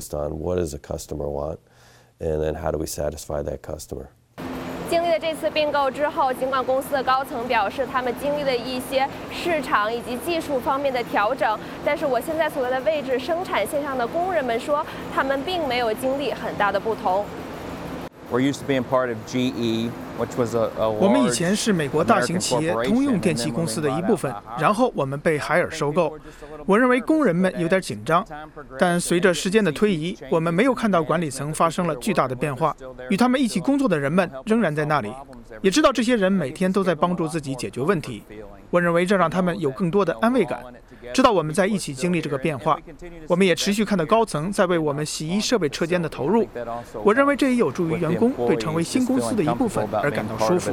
经历了这次并购之后，尽管公司的高层表示他们经历了一些市场以及技术方面的调整，但是我现在所在的位置生产线上的工人们说，他们并没有经历很大的不同。 We're used to being part of GE. 我们以前是美国大型企业通用电气公司的一部分，然后我们被海尔收购。我认为工人们有点紧张，但随着时间的推移，我们没有看到管理层发生了巨大的变化。与他们一起工作的人们仍然在那里，也知道这些人每天都在帮助自己解决问题。我认为这让他们有更多的安慰感，知道我们在一起经历这个变化。我们也持续看到高层在为我们洗衣设备车间的投入，我认为这也有助于员工对成为新公司的一部分而感到舒服。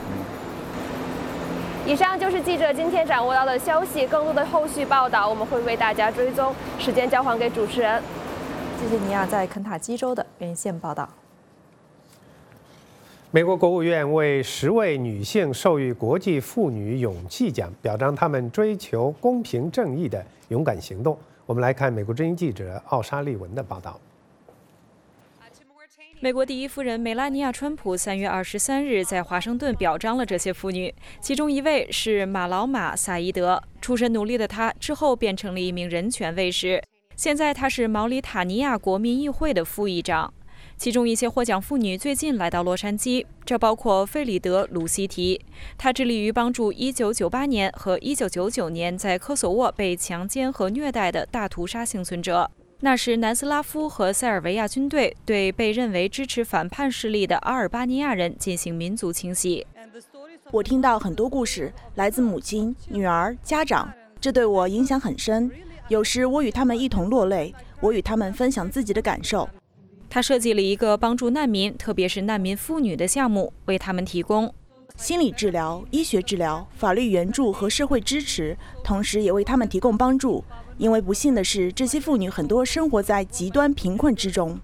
以上就是记者今天掌握到的消息，更多的后续报道我们会为大家追踪。时间交还给主持人。 谢谢尼亚在肯塔基州的连线报道。 美国国务院为10位女性授予国际妇女勇气奖，表彰她们追求公平正义的勇敢行动。我们来看美国之音记者奥沙利文的报道。 美国第一夫人梅拉尼亚·川普3月23日在华盛顿表彰了这些妇女，其中一位是马劳马·萨伊德。出身奴隶的她之后变成了一名人权卫士，现在她是毛里塔尼亚国民议会的副议长。其中一些获奖妇女最近来到洛杉矶，这包括费里德·鲁西提，她致力于帮助1998年和1999年在科索沃被强奸和虐待的大屠杀幸存者。那时，南斯拉夫和塞尔维亚军队对被认为支持反叛势力的阿尔巴尼亚人进行民族清洗。 我听到很多故事，来自母亲、女儿、家长，这对我影响很深。有时我与他们一同落泪，我与他们分享自己的感受。 他设计了一个帮助难民，特别是难民妇女的项目，为他们提供心理治疗、医学治疗、法律援助和社会支持，同时也为他们提供帮助。因为不幸的是，这些妇女很多生活在极端贫困之中。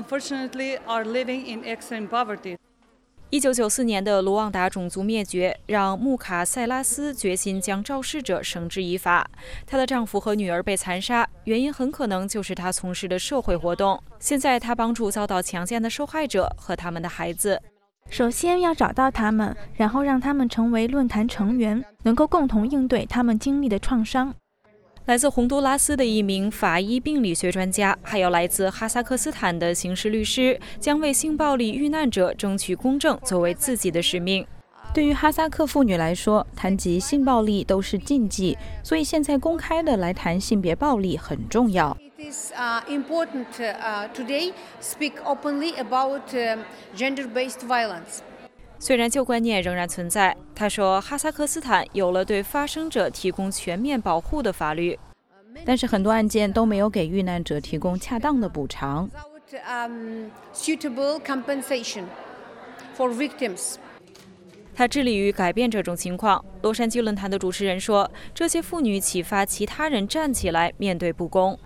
1994年的卢旺达种族灭绝让穆卡塞拉斯决心将肇事者绳之以法。她的丈夫和女儿被残杀，原因很可能就是她从事的社会活动。现在她帮助遭到强奸的受害者和他们的孩子。 首先要找到他们，然后让他们成为论坛成员，能够共同应对他们经历的创伤。 来自洪都拉斯的一名法医病理学专家，还有来自哈萨克斯坦的刑事律师，将为性暴力遇难者争取公正作为自己的使命。 对于哈萨克妇女来说，谈及性暴力都是禁忌，所以现在公开的来谈性别暴力很重要。 It is important today speak openly about gender-based violence. 虽然旧观念仍然存在，他说哈萨克斯坦有了对发生者提供全面保护的法律， 但是很多案件都没有给遇难者提供恰当的补偿。 Suitable compensation for victims. 他致力于改变这种情况。洛杉矶论坛的主持人说，这些妇女启发其他人站起来面对不公。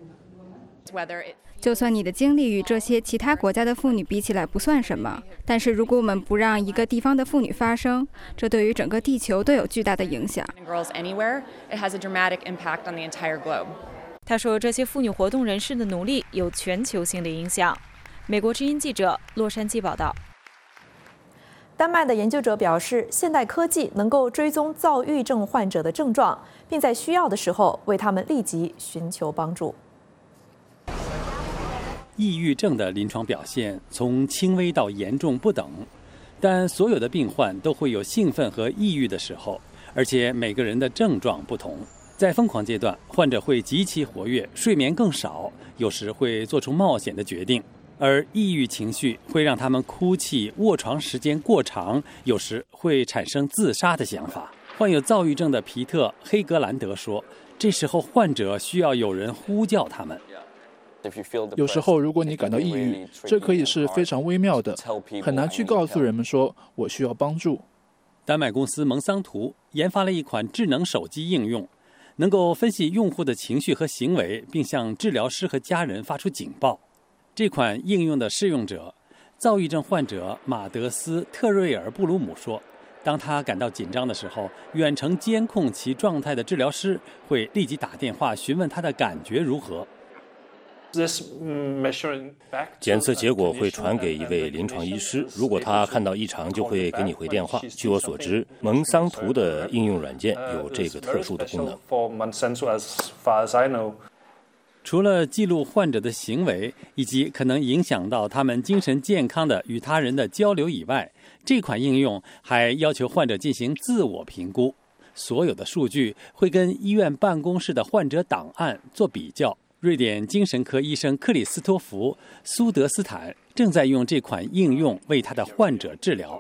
就算你的经历与这些其他国家的妇女比起来不算什么，但是如果我们不让一个地方的妇女发声，这对于整个地球都有巨大的影响。 他说，这些妇女活动人士的努力有全球性的影响。美国之音记者洛杉矶报道。 丹麦的研究者表示，现代科技能够追踪躁郁症患者的症状，并在需要的时候为他们立即寻求帮助。 抑郁症的临床表现从轻微到严重不等，但所有的病患都会有兴奋和抑郁的时候，而且每个人的症状不同。在疯狂阶段，患者会极其活跃，睡眠更少，有时会做出冒险的决定。而抑郁情绪会让他们哭泣、卧床时间过长，有时会产生自杀的想法。患有躁郁症的皮特·黑格兰德说，这时候患者需要有人呼叫他们。 有时候如果你感到抑郁，这可以是非常微妙的，很难去告诉人们说我需要帮助。 丹麦公司蒙桑图研发了一款智能手机应用，能够分析用户的情绪和行为，并向治疗师和家人发出警报。这款应用的试用者，躁郁症患者马德斯·特瑞尔布鲁姆说，当他感到紧张的时候，远程监控其状态的治疗师会立即打电话询问他的感觉如何。 检测结果会传给一位临床医师，如果他看到异常，就会给你回电话。据我所知，蒙桑图的应用软件有这个特殊的功能。 除了记录患者的行为以及可能影响到他们精神健康的与他人的交流以外，这款应用还要求患者进行自我评估。所有的数据会跟医院办公室的患者档案做比较。瑞典精神科医生克里斯托弗·苏德斯坦正在用这款应用为他的患者治疗。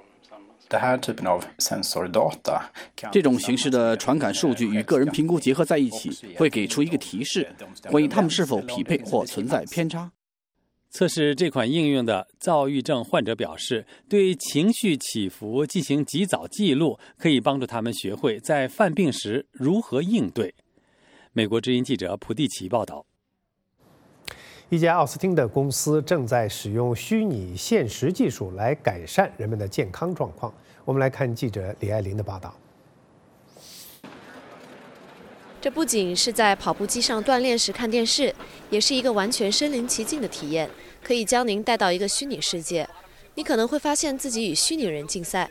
这种形式的传感数据与个人评估结合在一起，会给出一个提示，关于他们是否匹配或存在偏差。 测试这款应用的躁郁症患者表示，对情绪起伏进行及早记录，可以帮助他们学会在犯病时如何应对。美国之音记者普蒂奇报道。 一家奥斯汀的公司正在使用虚拟现实技术来改善人们的健康状况。我们来看记者李爱玲的报道。 这不仅是在跑步机上锻炼时看电视，也是一个完全身临其境的体验，可以将您带到一个虚拟世界。你可能会发现自己与虚拟人竞赛。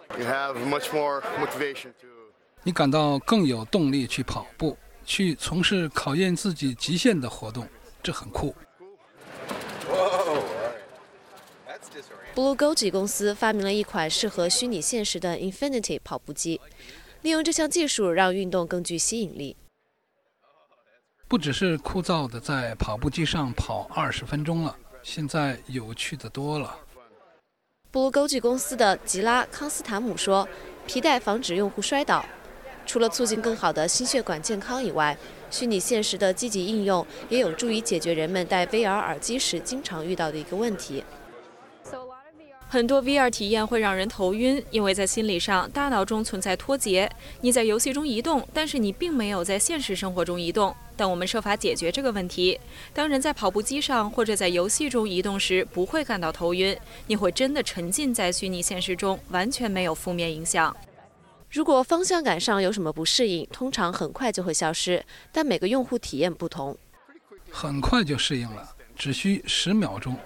你感到更有动力去跑步，去从事考验自己极限的活动，这很酷。 Blue Goji 公司发明了一款适合虚拟现实的 Infinity 跑步机，利用这项技术让运动更具吸引力。 不只是枯燥的在跑步机上跑20分钟了，现在有趣的多了。 Blue Goji 公司的吉拉·康斯坦姆说，皮带防止用户摔倒。除了促进更好的心血管健康以外，虚拟现实的积极应用也有助于解决人们戴 VR 耳机时经常遇到的一个问题。 很多 VR 体验会让人头晕，因为在心理上，大脑中存在脱节。你在游戏中移动，但是你并没有在现实生活中移动。但我们设法解决这个问题。当人在跑步机上或者在游戏中移动时，不会感到头晕，你会真的沉浸在虚拟现实中，完全没有负面影响。 如果方向感上有什么不适应，通常很快就会消失，但每个用户体验不同。 很快就适应了，只需10秒钟。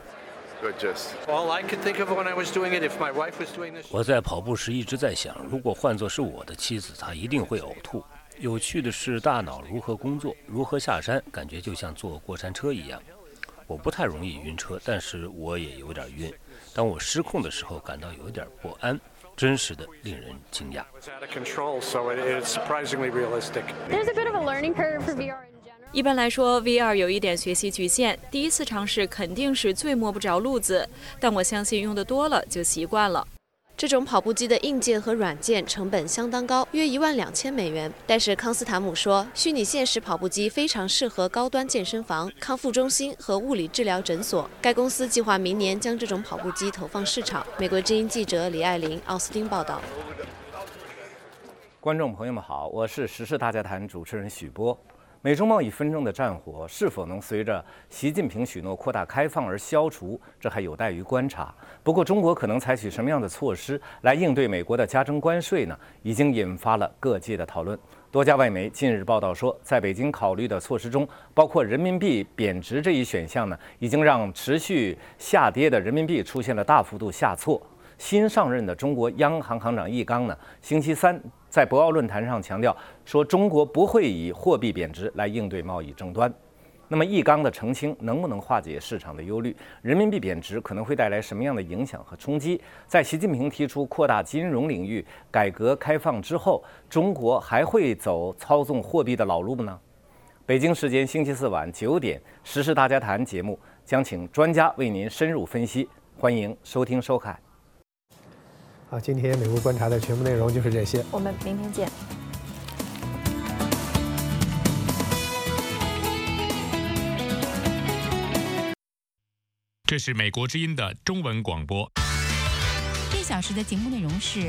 我在跑步时一直在想，如果换作是我的妻子，她一定会呕吐。有趣的是，大脑如何工作，如何下山，感觉就像坐过山车一样。我不太容易晕车，但是我也有点晕。当我失控的时候，感到有点不安。真实的令人惊讶。 一般来说 ，VR 有一点学习局限，第一次尝试肯定是最摸不着路子，但我相信用得多了就习惯了。 这种跑步机的硬件和软件成本相当高，约$12,000。但是康斯坦姆说，虚拟现实跑步机非常适合高端健身房、康复中心和物理治疗诊所。该公司计划明年将这种跑步机投放市场。美国之音记者李爱玲，奥斯汀报道。 观众朋友们好，我是时事大家谈主持人许波。美中贸易纷争的战火是否能随着习近平许诺扩大开放而消除，这还有待于观察。不过，中国可能采取什么样的措施来应对美国的加征关税呢？已经引发了各界的讨论。多家外媒近日报道说，在北京考虑的措施中，包括人民币贬值这一选项呢，已经让持续下跌的人民币出现了大幅度下挫。新上任的中国央行行长易纲呢，星期三在博鳌论坛上强调说，中国不会以货币贬值来应对贸易争端。那么易纲的澄清能不能化解市场的忧虑？人民币贬值可能会带来什么样的影响和冲击？在习近平提出扩大金融领域改革开放之后，中国还会走操纵货币的老路呢？北京时间星期四晚9点，时事大家谈节目将请专家为您深入分析，欢迎收听收看。 好，今天美国观察的全部内容就是这些， 我们明天见。 这是美国之音的中文广播。 1小时的节目内容是